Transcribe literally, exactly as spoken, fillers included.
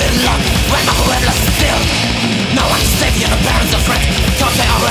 luck when my whoever still. No one to save you, no parents or friends. Thought they already